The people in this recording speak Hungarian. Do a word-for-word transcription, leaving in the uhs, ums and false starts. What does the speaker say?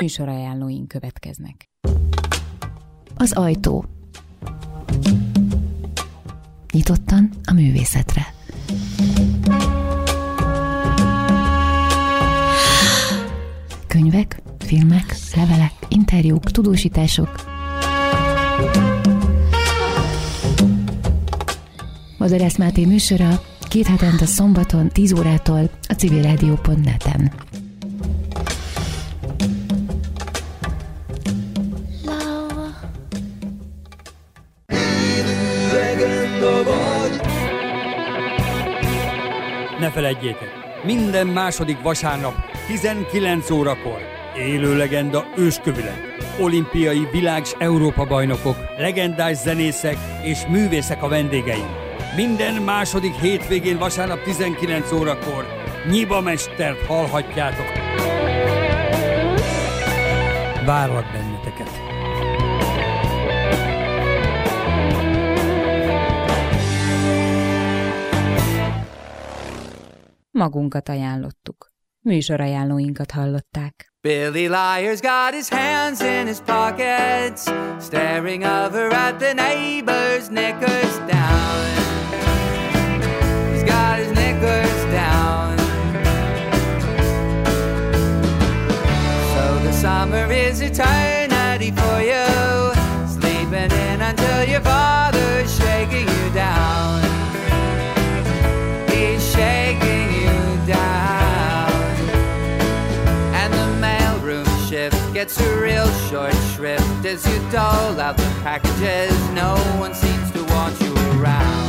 Műsorajánlóink következnek. Az ajtó. Nyitottan a művészetre. Könyvek, filmek, levelek, interjúk, tudósítások. Madarász Máté műsora két hetente szombaton tíz órától a civilrádió pont net-en. Ne feledjétek, minden második vasárnap tizenkilenc órakor élő legenda őskövület, olimpiai világ- s Európa-bajnokok, legendás zenészek és művészek a vendégeim. Minden második hétvégén vasárnap tizenkilenc órakor Nyiba Mestert hallhatjátok. Várlak benneteket! Magunkat ajánlottuk. Műsorajánlóinkat hallották. Billy Liar's got his hands in his pockets, staring over at the neighbor's knickers down. He's got his knickers down. So the summer is eternity for you, sleeping in until your father's shaking you down. He's shaking you down. And the mailroom shift gets a real short shrift as you dole out the packages. No one seems to want you around.